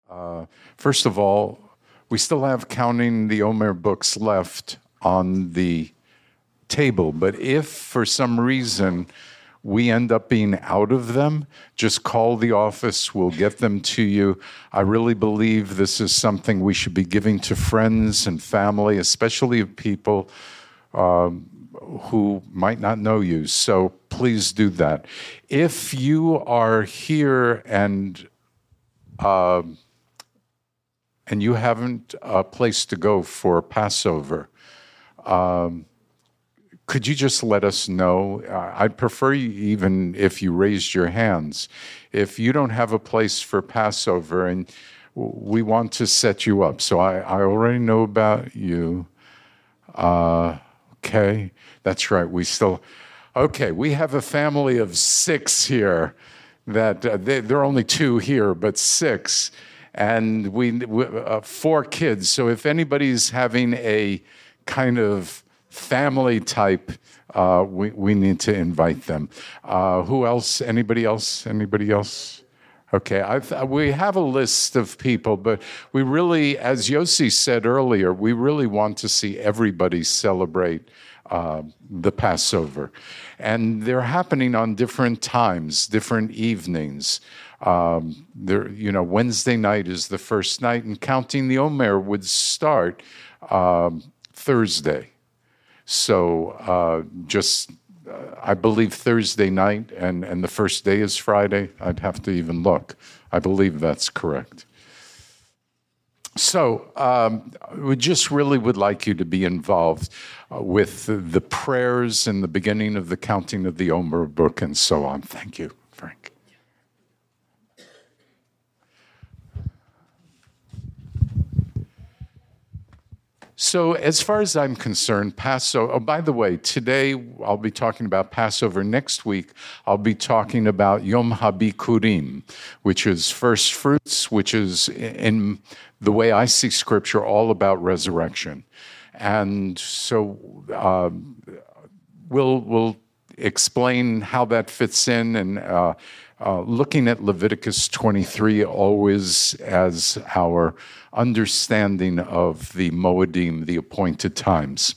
First of all, we still have Counting the Omer books left on the table, but if for some reason we end up being out of them, just call the office. We'll get them to you. I really believe this is something we should be giving to friends and family, especially of people who might not know you. So please do that. If you are here and you haven't a place to go for Passover, could you just let us know? I'd prefer you even if you raised your hands. If you don't have a place for Passover, and we want to set you up. So I already know about you. Okay, that's right. We have a family of 6 here. That there are only 2 here, but 6. And we 4 kids. So if anybody's having a kind of family type, we need to invite them. Who else? Anybody else? Anybody else? Okay, we have a list of people, but we really, as Yossi said earlier, we really want to see everybody celebrate the Passover. And they're happening on different times, different evenings. Wednesday night is the first night, and Counting the Omer would start Thursday. So I believe Thursday night, and the first day is Friday. I'd have to even look. I believe that's correct. So we just really would like you to be involved with the prayers and the beginning of the Counting of the Omer book and so on. Thank you, Frank. So as far as I'm concerned, Passover, oh, by the way, today I'll be talking about Passover. Next week, I'll be talking about Yom HaBikurim, which is first fruits, which is, in the way I see Scripture, all about resurrection. And so we'll explain how that fits in, and looking at Leviticus 23 always as our understanding of the Moedim, the appointed times.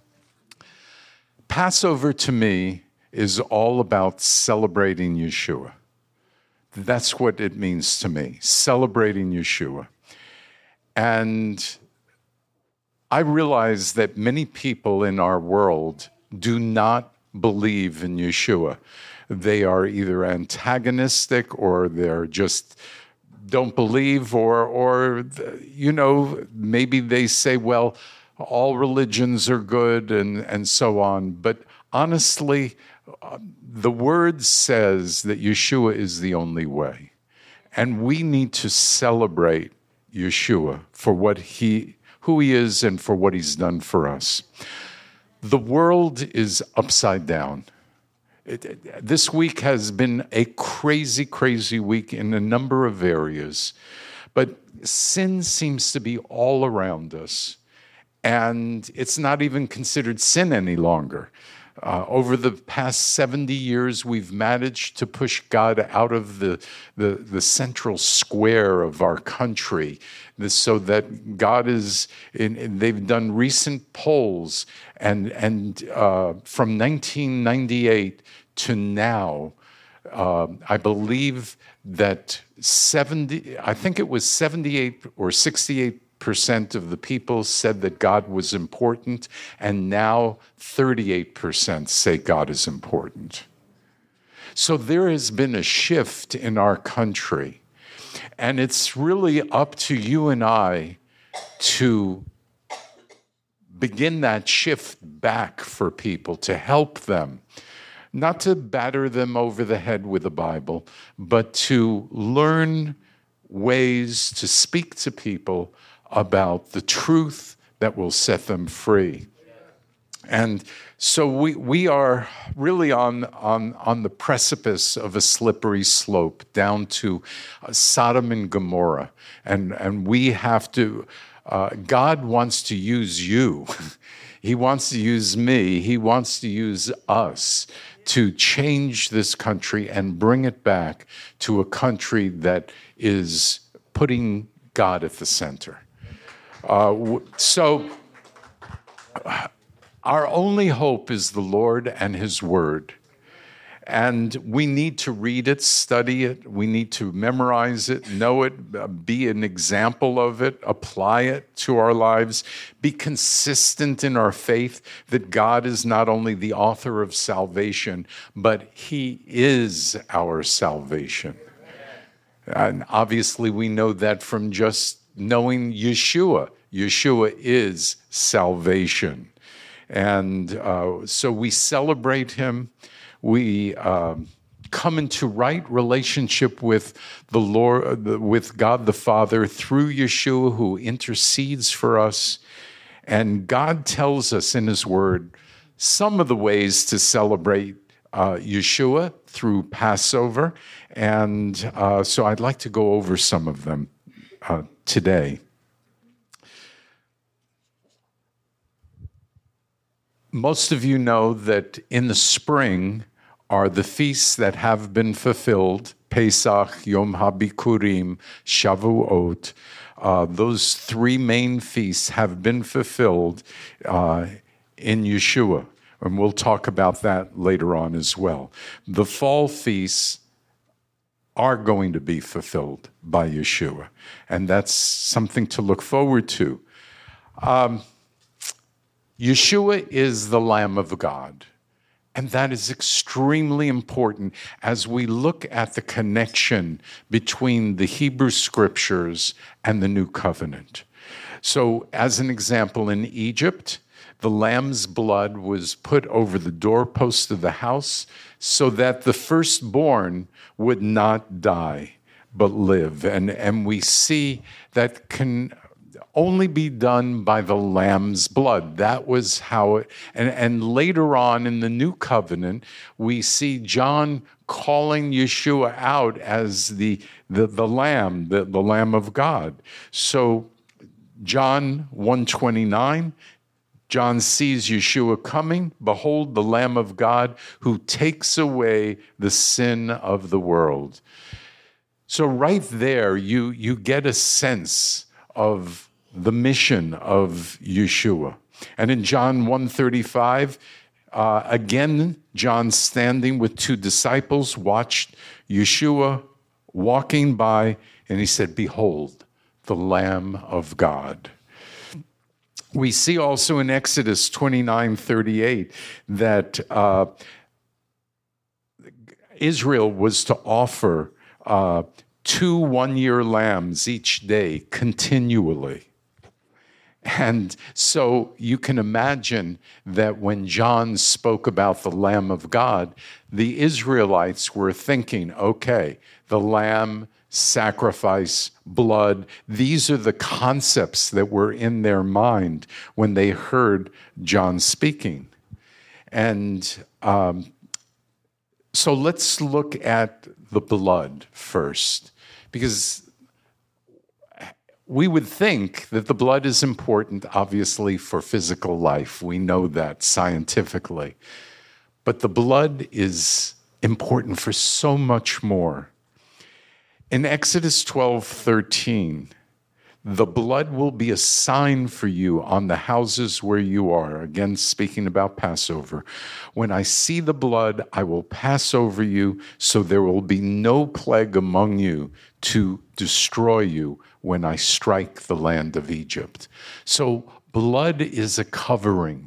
Passover to me is all about celebrating Yeshua. That's what it means to me, celebrating Yeshua. And I realize that many people in our world do not believe in Yeshua. They are either antagonistic, or they're just don't believe, or maybe they say, well, all religions are good and so on. But honestly, the word says that Yeshua is the only way. And we need to celebrate Yeshua for who he is and for what he's done for us. The world is upside down. This week has been a crazy, crazy week in a number of areas, but sin seems to be all around us, and it's not even considered sin any longer. Over the past 70 years, we've managed to push God out of the central square of our country, so that God is they've done recent polls, and from 1998 to now, I believe that 78 or 68% of the people said that God was important, and now 38% say God is important. So there has been a shift in our country, and it's really up to you and I to begin that shift back for people, to help them. Not to batter them over the head with the Bible, but to learn ways to speak to people about the truth that will set them free. And so we are really on the precipice of a slippery slope down to Sodom and Gomorrah. And we have to, God wants to use you. He wants to use me. He wants to use us to change this country and bring it back to a country that is putting God at the center. So our only hope is the Lord and his word. And we need to read it, study it. We need to memorize it, know it, be an example of it, apply it to our lives, be consistent in our faith that God is not only the author of salvation, but he is our salvation. And obviously we know that from just knowing Yeshua. Yeshua is salvation. And so we celebrate him. We come into right relationship with the Lord, with God the Father through Yeshua, who intercedes for us. And God tells us in his word some of the ways to celebrate Yeshua through Passover. And so I'd like to go over some of them today. Most of you know that in the spring are the feasts that have been fulfilled: Pesach, Yom HaBikurim, Shavuot. Those three main feasts have been fulfilled in Yeshua, and we'll talk about that later on as well. The fall feasts are going to be fulfilled by Yeshua, and that's something to look forward to. Yeshua is the Lamb of God, and that is extremely important as we look at the connection between the Hebrew Scriptures and the New Covenant. So, as an example, in Egypt, the lamb's blood was put over the doorpost of the house so that the firstborn would not die, but live. And we see that can only be done by the lamb's blood. That was how it, and later on in the New Covenant, we see John calling Yeshua out as the lamb, the Lamb of God. So John 1:29, John sees Yeshua coming. Behold, the Lamb of God who takes away the sin of the world. So right there, you get a sense of the mission of Yeshua. And in John 1:35, again, John, standing with two disciples, watched Yeshua walking by, and he said, "Behold, the Lamb of God." We see also in Exodus 29:38 that Israel was to offer 2 one-year lambs each day continually. And so you can imagine that when John spoke about the Lamb of God, the Israelites were thinking, okay, the lamb, sacrifice, blood, these are the concepts that were in their mind when they heard John speaking. And so let's look at the blood first, because we would think that the blood is important, obviously, for physical life. We know that scientifically. But the blood is important for so much more. In Exodus 12:13, the blood will be a sign for you on the houses where you are. Again, speaking about Passover. When I see the blood, I will pass over you, so there will be no plague among you to destroy you when I strike the land of Egypt. So blood is a covering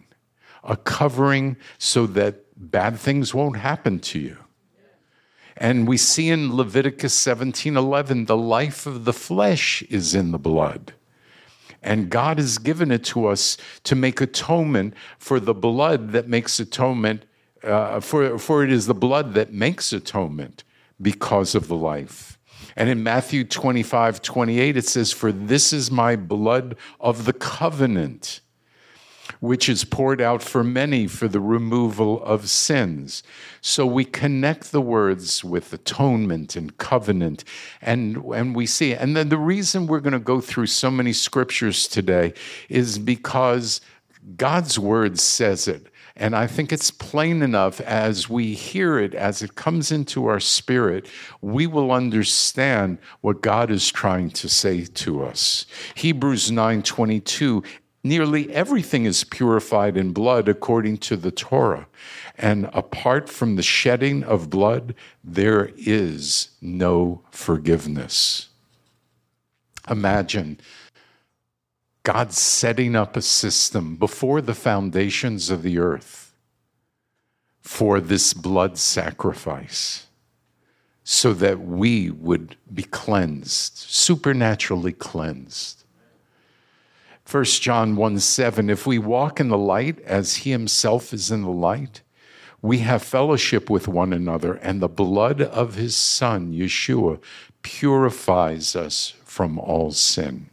so that bad things won't happen to you. And we see in Leviticus 17:11, the life of the flesh is in the blood. And God has given it to us to make atonement for the blood that makes atonement, for it is the blood that makes atonement because of the life. And in Matthew 25:28, it says, "For this is my blood of the covenant, which is poured out for many for the removal of sins." So we connect the words with atonement and covenant, and we see it. And then the reason we're going to go through so many scriptures today is because God's word says it. And I think it's plain enough as we hear it, as it comes into our spirit, we will understand what God is trying to say to us. Hebrews 9:22, nearly everything is purified in blood according to the Torah. And apart from the shedding of blood, there is no forgiveness. Imagine God setting up a system before the foundations of the earth for this blood sacrifice so that we would be cleansed, supernaturally cleansed. 1 John 1:7, if we walk in the light as he himself is in the light, we have fellowship with one another, and the blood of his Son, Yeshua, purifies us from all sin.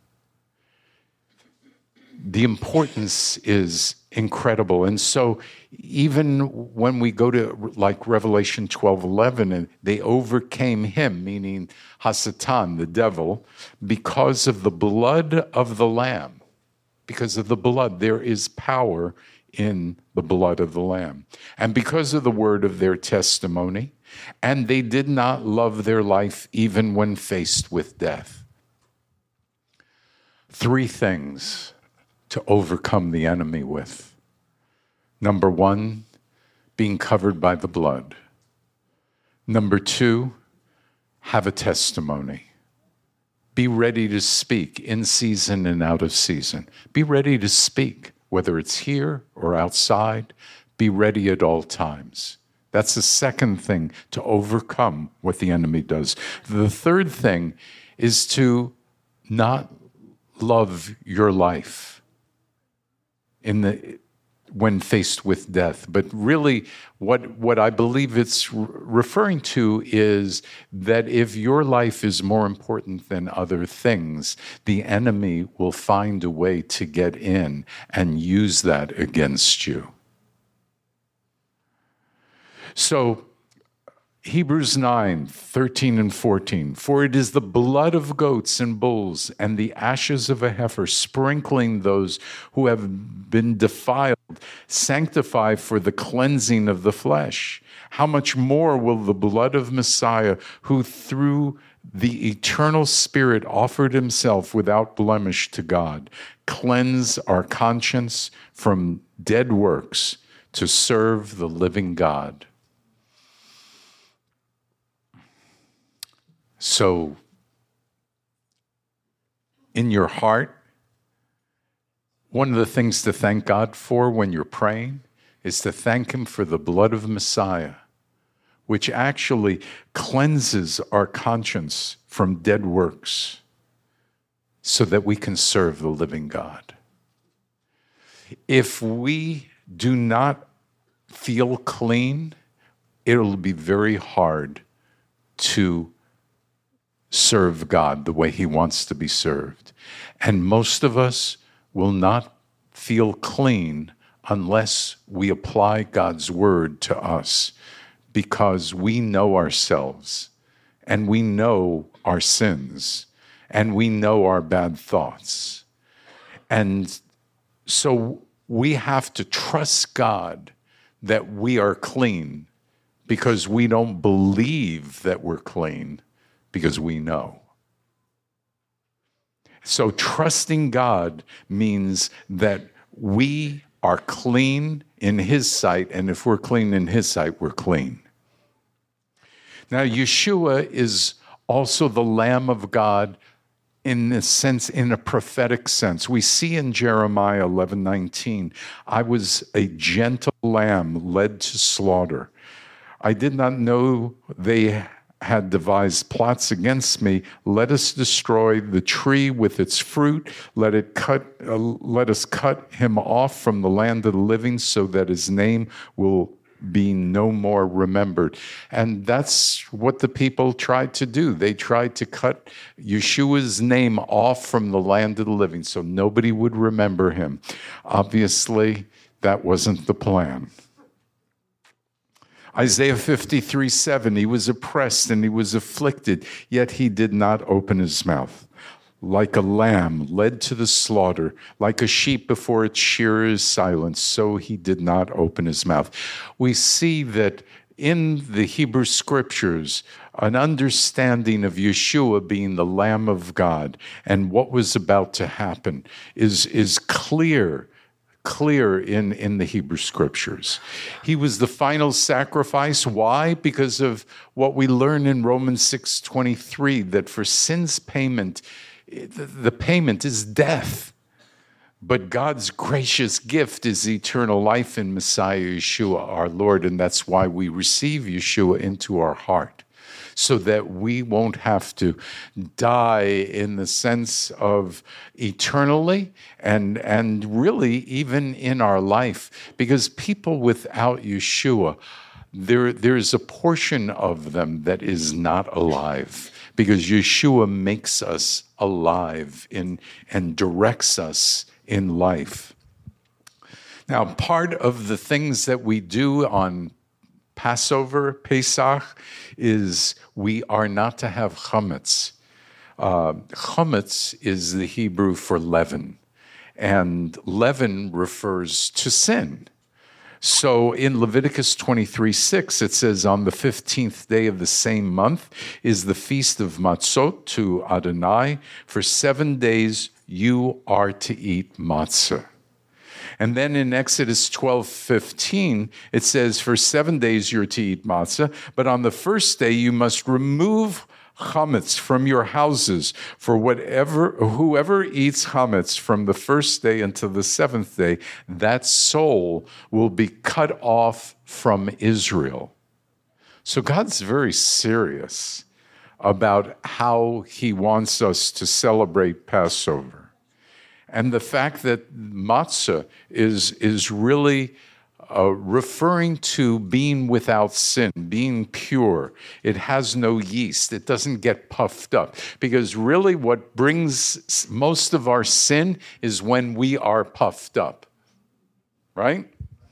The importance is incredible. And so even when we go to like Revelation 12:11, and they overcame him, meaning Hasatan, the devil, because of the blood of the Lamb. Because of the blood, there is power in the blood of the Lamb. And because of the word of their testimony, and they did not love their life even when faced with death. 3 things to overcome the enemy with. Number 1, being covered by the blood. Number 2, have a testimony. Be ready to speak in season and out of season. Be ready to speak, whether it's here or outside. Be ready at all times. That's the second thing to overcome what the enemy does. The third thing is to not love your life when faced with death. But really, what I believe it's referring to is that if your life is more important than other things, the enemy will find a way to get in and use that against you. So, Hebrews 9:13 and 14, for it is the blood of goats and bulls and the ashes of a heifer, sprinkling those who have been defiled, sanctify for the cleansing of the flesh. How much more will the blood of Messiah, who through the eternal Spirit offered himself without blemish to God, cleanse our conscience from dead works to serve the living God? So, in your heart, one of the things to thank God for when you're praying is to thank him for the blood of Messiah, which actually cleanses our conscience from dead works so that we can serve the living God. If we do not feel clean, it'll be very hard to serve God the way he wants to be served. And most of us will not feel clean unless we apply God's word to us, because we know ourselves and we know our sins and we know our bad thoughts. And so we have to trust God that we are clean, because we don't believe that we're clean, because we know. So trusting God means that we are clean in his sight, and if we're clean in his sight, we're clean. Now, Yeshua is also the Lamb of God in a sense, in a prophetic sense. We see in Jeremiah 11:19, I was a gentle lamb led to slaughter. I did not know they had devised plots against me. Let us destroy the tree with its fruit. Let us cut him off from the land of the living, so that his name will be no more remembered. And that's what the people tried to do. They tried to cut Yeshua's name off from the land of the living so nobody would remember him. Obviously, that wasn't the plan. Isaiah 53:7, he was oppressed and he was afflicted, yet he did not open his mouth. like a lamb led to the slaughter, like a sheep before its shearer is silent, so he did not open his mouth. We see that in the Hebrew scriptures, an understanding of Yeshua being the Lamb of God and what was about to happen is clear in the Hebrew scriptures. He was the final sacrifice. Why? Because of what we learn in Romans 6:23, that for sin's payment, the payment is death. But God's gracious gift is eternal life in Messiah Yeshua, our Lord, and that's why we receive Yeshua into our heart, so that we won't have to die in the sense of eternally and really even in our life. Because people without Yeshua, there's a portion of them that is not alive, because Yeshua makes us alive and directs us in life. Now, part of the things that we do on Passover, Pesach, is we are not to have chametz. Chametz is the Hebrew for leaven, and leaven refers to sin. So in Leviticus 23:6, it says, on the 15th day of the same month is the feast of Matzot to Adonai. For 7 days you are to eat matzah. And then in Exodus 12:15, it says, for 7 days you're to eat matzah, but on the first day you must remove chametz from your houses. For whoever eats chametz from the first day until the seventh day, that soul will be cut off from Israel. So God's very serious about how he wants us to celebrate Passover. And the fact that matzah is really referring to being without sin, being pure. It has no yeast. It doesn't get puffed up. Because really what brings most of our sin is when we are puffed up. Right?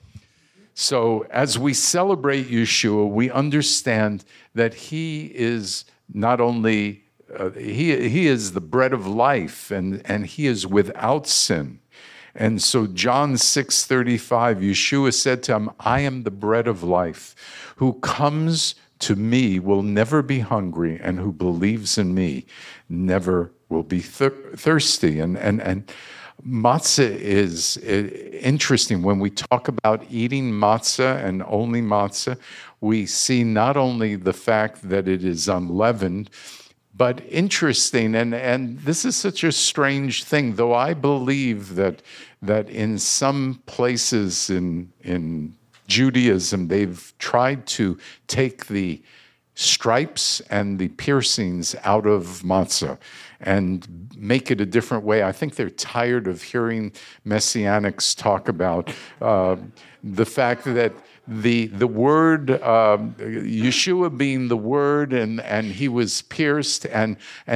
So as we celebrate Yeshua, we understand that he is not only, he is the bread of life, and he is without sin. And so John 6:35, Yeshua said to him, I am the bread of life. Who comes to me will never be hungry, and who believes in me never will be thirsty. And matzah is interesting. When we talk about eating matzah and only matzah, we see not only the fact that it is unleavened, but interesting, and this is such a strange thing, though I believe that in some places in Judaism, they've tried to take the stripes and the piercings out of matzah and make it a different way. I think they're tired of hearing Messianics talk about the fact that the word, Yeshua being the word, and he was pierced, and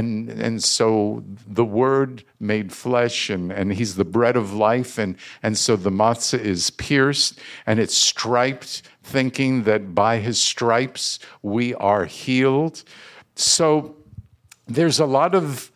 so the word made flesh, and he's the bread of life, and so the matzah is pierced and it's striped, thinking that by his stripes we are healed. So there's a lot of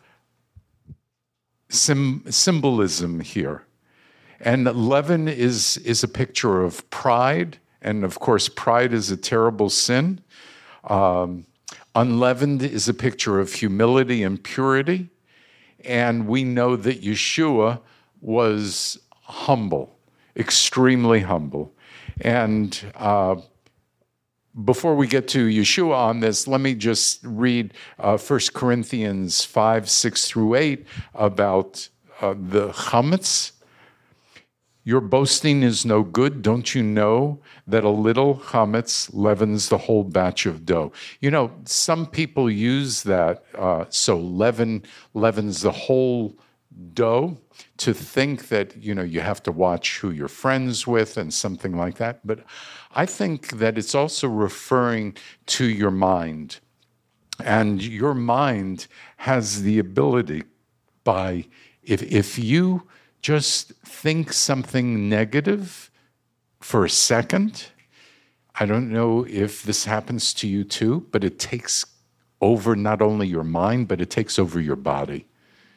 symbolism here. And leaven is a picture of pride. And of course, pride is a terrible sin. Unleavened is a picture of humility and purity. And we know that Yeshua was humble, extremely humble. And before we get to Yeshua on this, let me just read 1 Corinthians 5:6-8 about the chametz. Your boasting is no good. Don't you know that a little chametz leavens the whole batch of dough? You know, some people use that, so leavens the whole dough, to think that, you know, you have to watch who you're friends with and something like that. But I think that it's also referring to your mind. And your mind has the ability by, if you just think something negative for a second, I don't know if this happens to you too, but it takes over not only your mind, but it takes over your body.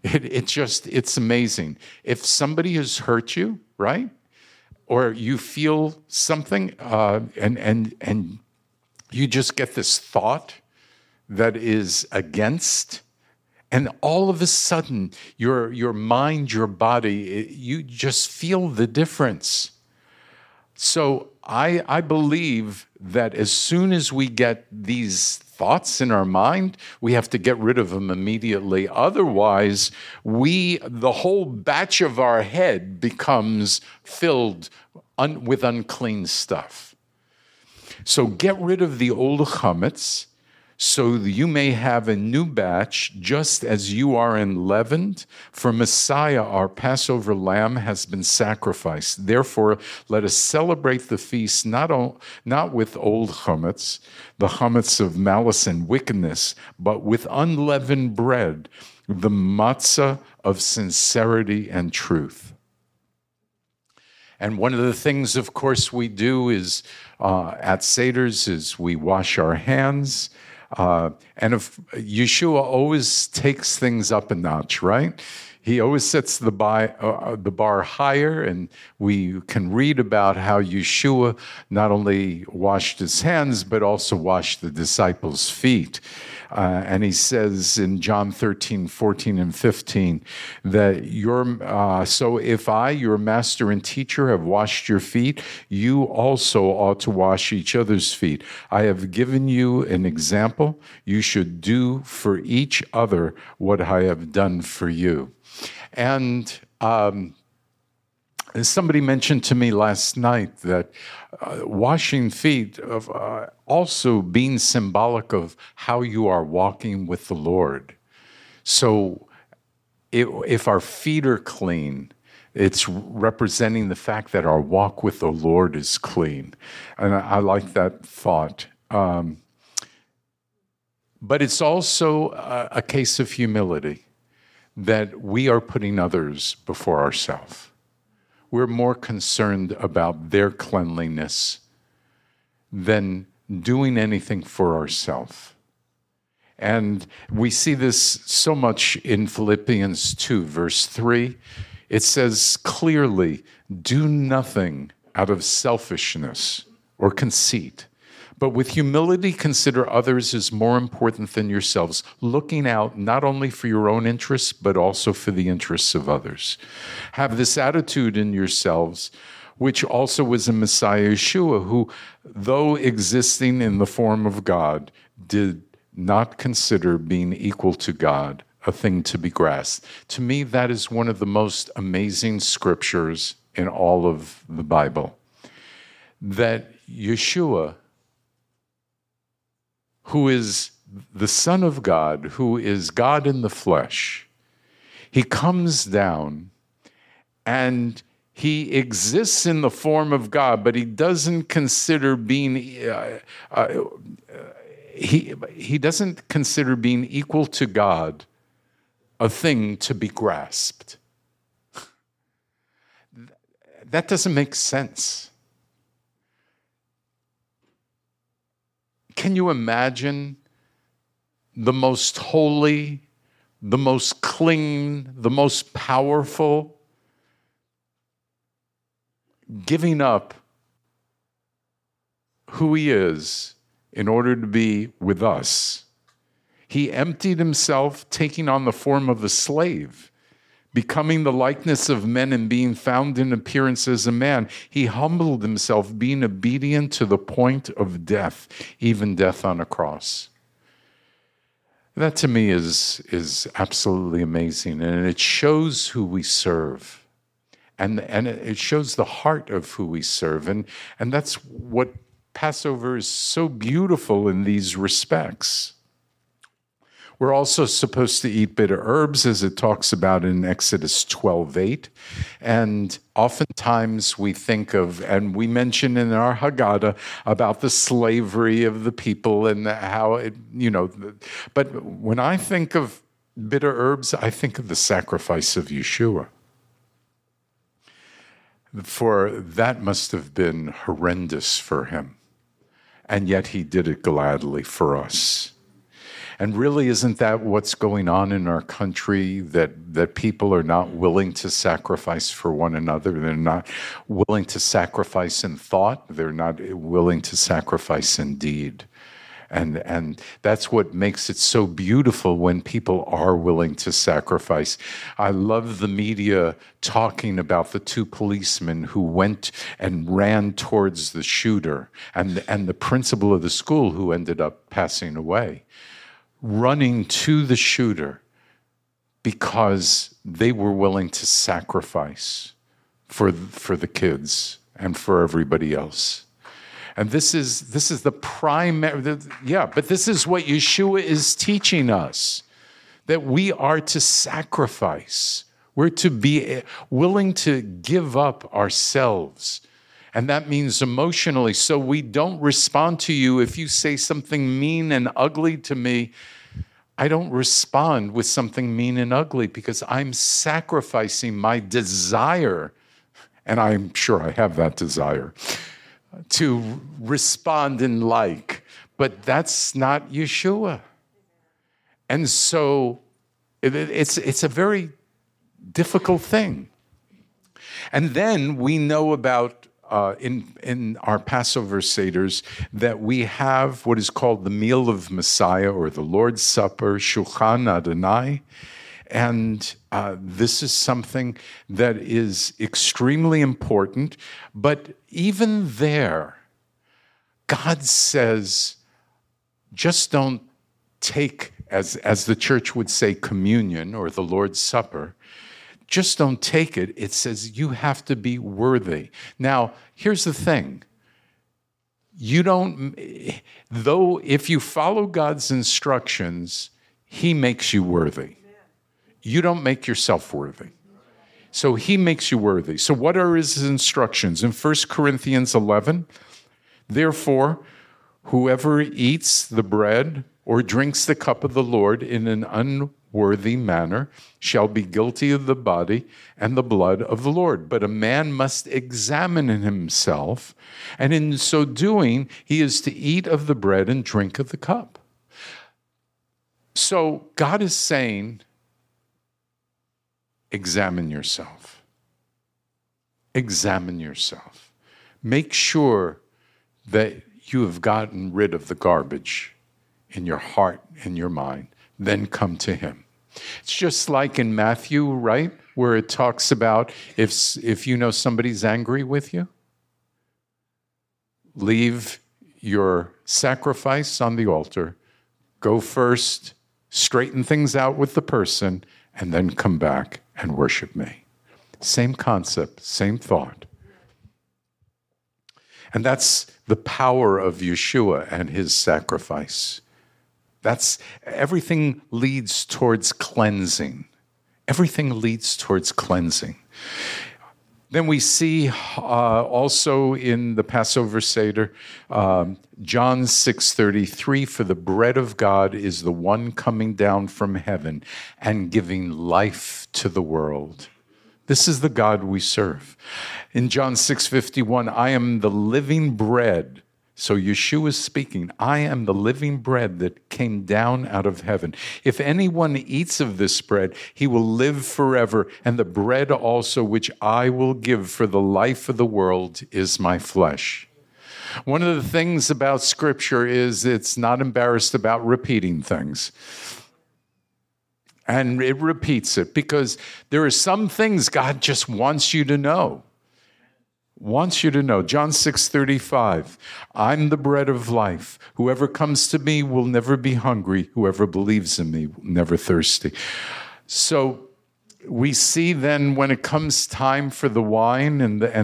It's amazing. If somebody has hurt you, right? Or you feel something, and you just get this thought that is against, and all of a sudden, your mind, your body, you just feel the difference. So I believe that as soon as we get these thoughts in our mind, we have to get rid of them immediately. Otherwise, the whole batch of our head becomes filled with unclean stuff. So get rid of the old chametz, so you may have a new batch, just as you are unleavened. For Messiah, our Passover lamb, has been sacrificed. Therefore, let us celebrate the feast not with old chametz, the chametz of malice and wickedness, but with unleavened bread, the matzah of sincerity and truth. And one of the things, of course, we do is at Seder's is we wash our hands. And if Yeshua always takes things up a notch, right? He always sets the bar higher, and we can read about how Yeshua not only washed his hands, but also washed the disciples' feet. And he says in John 13, 14, and 15, that so if I, your master and teacher, have washed your feet, you also ought to wash each other's feet. I have given you an example. You should do for each other what I have done for you. And somebody mentioned to me last night that washing feet also being symbolic of how you are walking with the Lord. So if our feet are clean, it's representing the fact that our walk with the Lord is clean. And I like that thought. But it's also a case of humility, that we are putting others before ourselves. We're more concerned about their cleanliness than doing anything for ourselves. And we see this so much in Philippians 2, verse 3. It says clearly, do nothing out of selfishness or conceit, but with humility consider others as more important than yourselves, looking out not only for your own interests, but also for the interests of others. Have this attitude in yourselves, which also was in Messiah Yeshua, who, though existing in the form of God, did not consider being equal to God a thing to be grasped. To me, that is one of the most amazing scriptures in all of the Bible. That Yeshua, who is the Son of God, who is God in the flesh, he comes down and he exists in the form of God, but he doesn't consider being he doesn't consider being equal to God a thing to be grasped. That doesn't make sense. Can you imagine the most holy, the most clean, the most powerful giving up who he is in order to be with us? He emptied himself, taking on the form of a slave, becoming the likeness of men and being found in appearance as a man. He humbled himself, being obedient to the point of death, even death on a cross. That to me is absolutely amazing, and it shows who we serve, and it shows the heart of who we serve, and that's what Passover is so beautiful in these respects. We're also supposed to eat bitter herbs, as it talks about in Exodus 12:8. And oftentimes we think of, and we mention in our Haggadah about the slavery of the people and how it, but when I think of bitter herbs, I think of the sacrifice of Yeshua. For that must have been horrendous for him. And yet he did it gladly for us. And really, isn't that what's going on in our country, that people are not willing to sacrifice for one another? They're not willing to sacrifice in thought. They're not willing to sacrifice in deed. And that's what makes it so beautiful when people are willing to sacrifice. I love the media talking about the two policemen who went and ran towards the shooter and the principal of the school who ended up passing away, running to the shooter because they were willing to sacrifice for the kids and for everybody else. And this is the primary, but this is what Yeshua is teaching us, that we are to sacrifice. We're to be willing to give up ourselves. And that means emotionally. So we don't respond to you if you say something mean and ugly to me. I don't respond with something mean and ugly because I'm sacrificing my desire, and I'm sure I have that desire, to respond in like, but that's not Yeshua. And so it's a very difficult thing. And then we know about, in our Passover Seders, that we have what is called the meal of Messiah, or the Lord's Supper, Shulchan Adonai. And this is something that is extremely important. But even there, God says, just don't take, as the church would say, communion or the Lord's Supper. Just don't take it. It says you have to be worthy. Now, here's the thing. Though if you follow God's instructions, He makes you worthy. You don't make yourself worthy. So He makes you worthy. So what are His instructions? In 1 Corinthians 11, therefore, whoever eats the bread or drinks the cup of the Lord in an unworthy manner shall be guilty of the body and the blood of the Lord. But a man must examine himself, and in so doing, he is to eat of the bread and drink of the cup. So God is saying, examine yourself. Examine yourself. Make sure that you have gotten rid of the garbage in your heart and your mind. Then come to Him. It's just like in Matthew, right? Where it talks about if you know somebody's angry with you, leave your sacrifice on the altar, go first, straighten things out with the person, and then come back and worship me. Same concept, same thought. And that's the power of Yeshua and His sacrifice. Everything leads towards cleansing. Everything leads towards cleansing. Then we see also in the Passover Seder, John 6:33, for the bread of God is the one coming down from heaven and giving life to the world. This is the God we serve. In John 6:51, I am the living bread. So Yeshua is speaking, I am the living bread that came down out of heaven. If anyone eats of this bread, he will live forever. And the bread also which I will give for the life of the world is my flesh. One of the things about Scripture is it's not embarrassed about repeating things. And it repeats it because there are some things God just wants you to know. Wants you to know. John 6:35, I'm the bread of life. Whoever comes to me will never be hungry. Whoever believes in me will never thirsty. So we see then when it comes time for the wine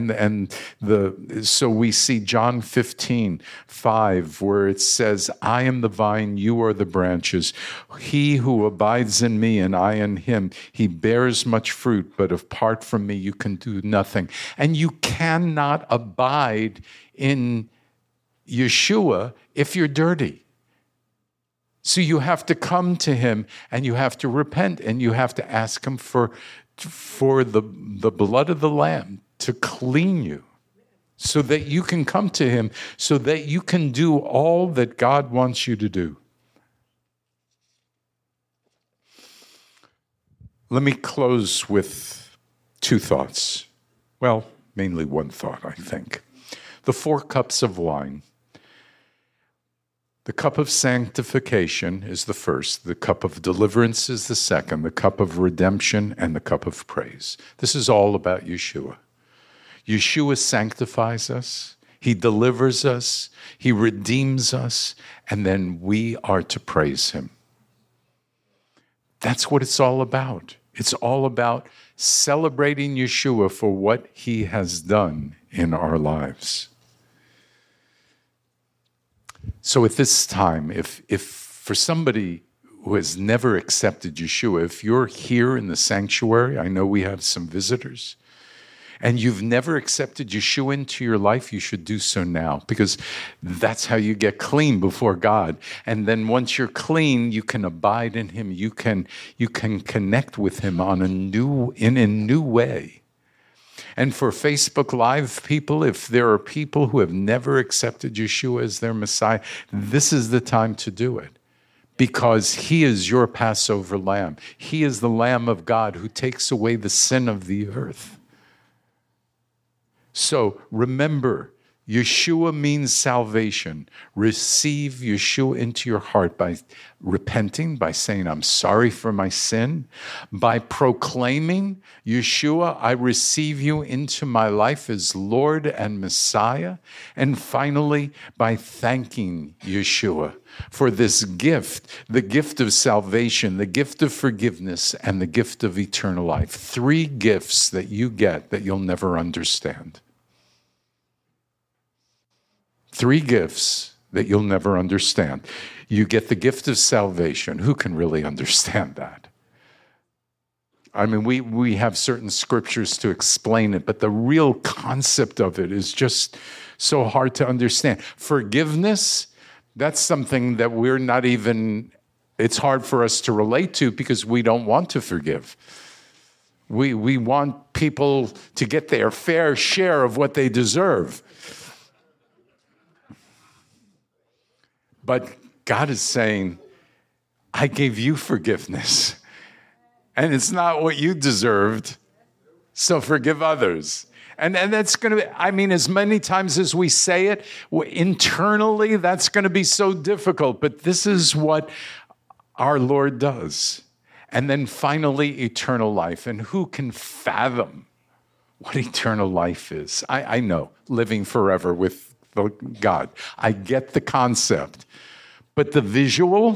so we see John 15:5 where it says, I am the vine, you are the branches. He who abides in me and I in him, he bears much fruit, but apart from me you can do nothing. And you cannot abide in Yeshua if you're dirty. So you have to come to Him and you have to repent and you have to ask Him for the blood of the Lamb to clean you so that you can come to Him, so that you can do all that God wants you to do. Let me close with two thoughts. Well, mainly one thought, I think. The 4 cups of wine. The cup of sanctification is the first. The cup of deliverance is the second. The cup of redemption and the cup of praise. This is all about Yeshua. Yeshua sanctifies us. He delivers us. He redeems us. And then we are to praise him. That's what it's all about. It's all about celebrating Yeshua for what he has done in our lives. So at this time, if for somebody who has never accepted Yeshua, if you're here in the sanctuary, I know we have some visitors, and you've never accepted Yeshua into your life, you should do so now, because that's how you get clean before God. And then once you're clean, you can abide in him. You can connect with him in a new way. And for Facebook Live people, if there are people who have never accepted Yeshua as their Messiah, this is the time to do it. Because he is your Passover lamb. He is the Lamb of God who takes away the sin of the earth. So remember, Yeshua means salvation. Receive Yeshua into your heart by repenting, by saying, I'm sorry for my sin, by proclaiming, Yeshua, I receive you into my life as Lord and Messiah, and finally, by thanking Yeshua for this gift, the gift of salvation, the gift of forgiveness, and the gift of eternal life. 3 gifts that you get that you'll never understand. 3 gifts that you'll never understand. You get the gift of salvation. Who can really understand that? I mean, we have certain scriptures to explain it, but the real concept of it is just so hard to understand. Forgiveness, that's something that we're not even, it's hard for us to relate to because we don't want to forgive. We want people to get their fair share of what they deserve. But God is saying, I gave you forgiveness, and it's not what you deserved, so forgive others. And that's going to be, I mean, as many times as we say it, internally, that's going to be so difficult. But this is what our Lord does. And then finally, eternal life. And who can fathom what eternal life is? I know, living forever with God. I get the concept. But the visual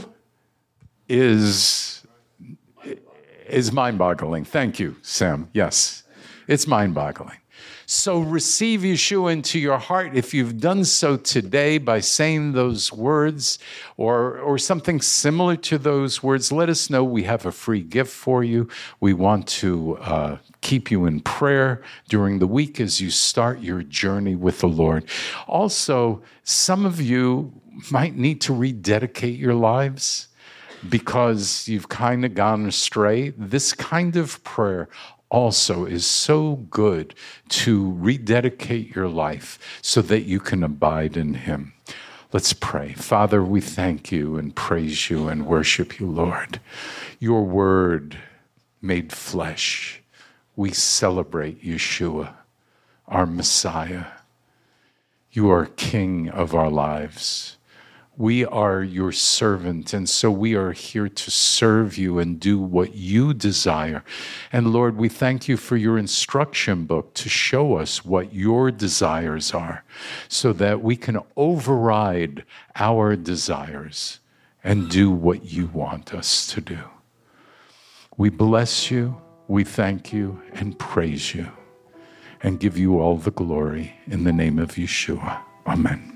is mind-boggling. Thank you, Sam. Yes, it's mind-boggling. So receive Yeshua into your heart. If you've done so today by saying those words or something similar to those words, let us know. We have a free gift for you. We want to keep you in prayer during the week as you start your journey with the Lord. Also, some of you might need to rededicate your lives because you've kind of gone astray. This kind of prayer also is so good to rededicate your life so that you can abide in him. Let's pray. Father, we thank you and praise you and worship you, Lord. Your word made flesh. We celebrate Yeshua, our Messiah. You are King of our lives. We are your servant, and so we are here to serve you and do what you desire. And Lord, we thank you for your instruction book to show us what your desires are so that we can override our desires and do what you want us to do. We bless you, we thank you, and praise you, and give you all the glory in the name of Yeshua. Amen.